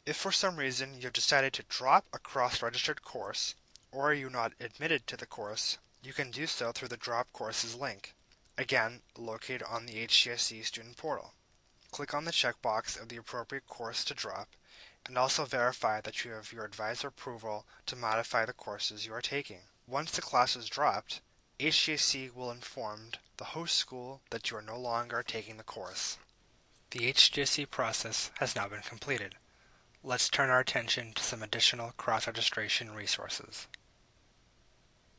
If for some reason you have decided to drop a cross-registered course, or you're not admitted to the course, you can do so through the Drop Courses link, again located on the HGSE student portal. Click on the checkbox of the appropriate course to drop, and also verify that you have your advisor approval to modify the courses you are taking. Once the class is dropped, HGSE will inform the host school that you are no longer taking the course. The HGSE process has now been completed. Let's turn our attention to some additional cross-registration resources.